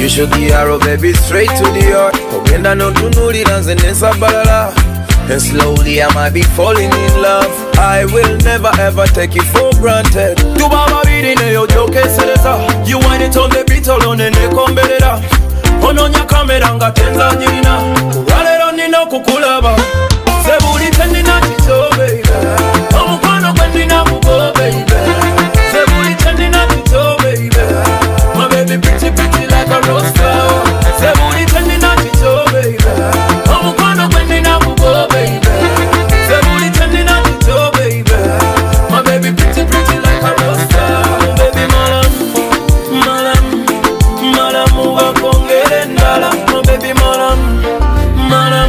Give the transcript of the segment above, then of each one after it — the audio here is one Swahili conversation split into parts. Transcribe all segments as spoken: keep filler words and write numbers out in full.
You should be arrow, baby, straight to the heart. Ogenda no tunuli nanze nesa balala. And slowly I might be falling in love. I will never ever take it for granted. Tu baba bidi ne yo joke seleza. You want it on the beat alone ne kombelera. Ononya kamera nga tenza nyina. Kubalero nino kukulaba. Sebuli tenina tito baby. Omukwano gwendina kugo baby. Sebuli tenina tito baby. My baby pretty pretty like a rose flower. Sebuli tenina tito baby. Omukwano gwendina kugo baby. Sebuli tenina tito baby. My baby pretty pretty like a rose flower. Baby malam, malam, malam uwa kongere ndala. My baby malam, malam,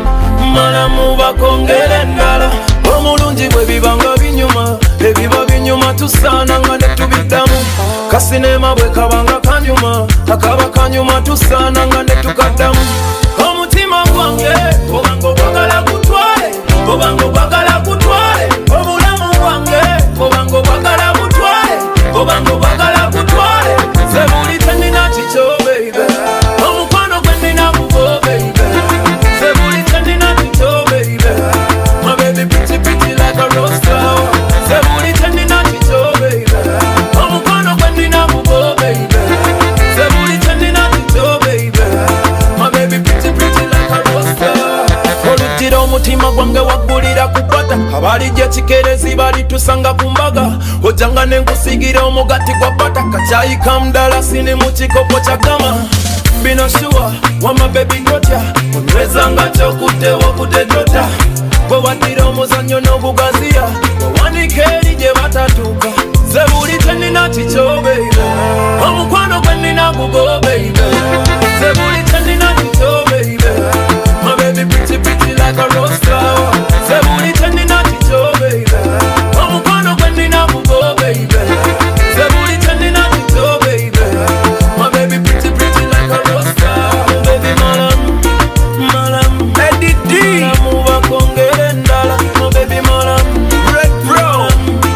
malam uwa kongere ndala. Omulungi bwe bibanga binyuma, ebiba binyuma tusana nga ne tubiddamu. Kasinema bwe kabanga kanyuma, akaba kanyuma tusana nga ne tukaddamu. Omutima gwange obanga obwagala kutwale, obanga obwagala kutwale. Obulamu bwange obanga obwagala kutwale, obanga obwagala kutwale. Sebuli tenina kikyo baby, omukwano gwe nina kugo baby. Sebuli tenina kikyo baby, my baby pretty pretty like a rose flower. Sebuli tenina kikyo baby, omukwano gwe nina kugo baby. Sebuli tenina kikyo baby, my baby pretty pretty like a rose flower. Olutira omutima gwange waggulira ku kwata. Abalijja kikerezi balitusanga ku mbaga. Ojjanga ne nkusigira omugati gwa bata. Kacayi kamudala sini mu kikopo kya gama. Bino sure, wama baby gotya. Onywezanga kyokutte wakutte tota. Bwe waddira omuzannyo n'obugaziya. Wawanika eri gye batatuuka. Sebuli tenina kikyo baby, omukwano gwe nina gugo baby. Sebuli tenina kikyo baby, my baby pretty pretty like a rose flower. Sebuli tenina kikyo baby, omukwano gwe nina gugo baby. Sebuli tenina kikyo baby, my baby pretty pretty like a rose flower. Baby malam, malam, Eddie D, malam uwa kongere ndala. My baby malam, Red Bro,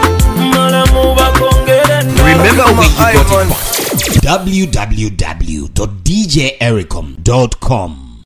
malam uwa kongere ndala. Remember where you got it from. w w w dot d j ericom dot com